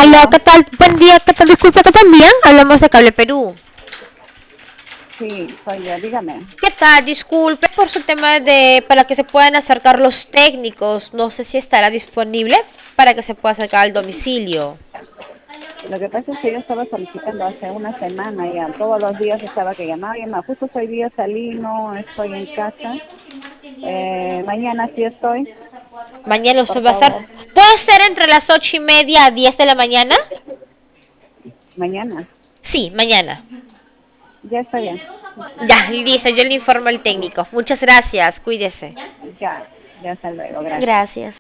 Aló, Aló, ¿qué tal? Buen día, ¿qué tal? Disculpe que también hablamos de Cable Perú. sí, soy yo, dígame. ¿Qué tal? Disculpe por su tema de para que se puedan acercar los técnicos. No sé si estará disponible para que se pueda acercar al domicilio. Lo que pasa es que yo estaba solicitando hace una semana ya, todos los días estaba que llamaba, justo hoy día salí, no estoy en casa. Mañana sí estoy, Mañana por usted va a estar. favor, ¿Puede ser entre las 8:30 a 10 de la mañana? mañana. Sí, mañana. Ya está bien. Ya, listo, yo le informo al técnico. Muchas gracias, cuídese. Ya, ya hasta luego, gracias. Gracias.